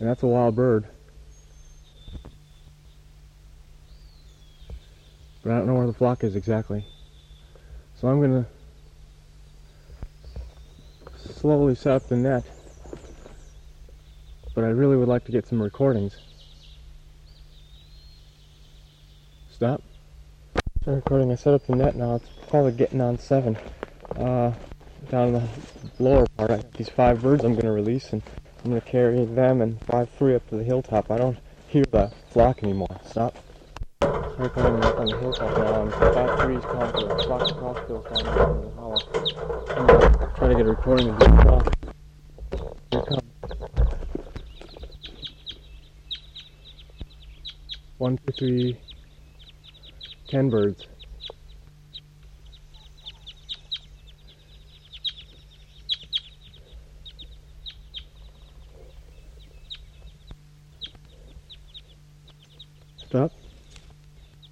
And that's a wild bird. But I don't know where the flock is exactly. So I'm going to slowly set up the net. But I really would like to get some recordings. Stop. Start recording. I set up the net now. It's probably getting on 7. Down in the lower part, I got these 5 birds I'm going to release, and I'm going to carry them and fly free up to the hilltop. I don't hear the flock anymore. Stop. Start recording them up on the hilltop now, and 5 trees calling for the flock of crossbills down there in the hollow. I'm going to try to get a recording of the flock. Here it comes. 1, 2, 3, 10 birds. Stop.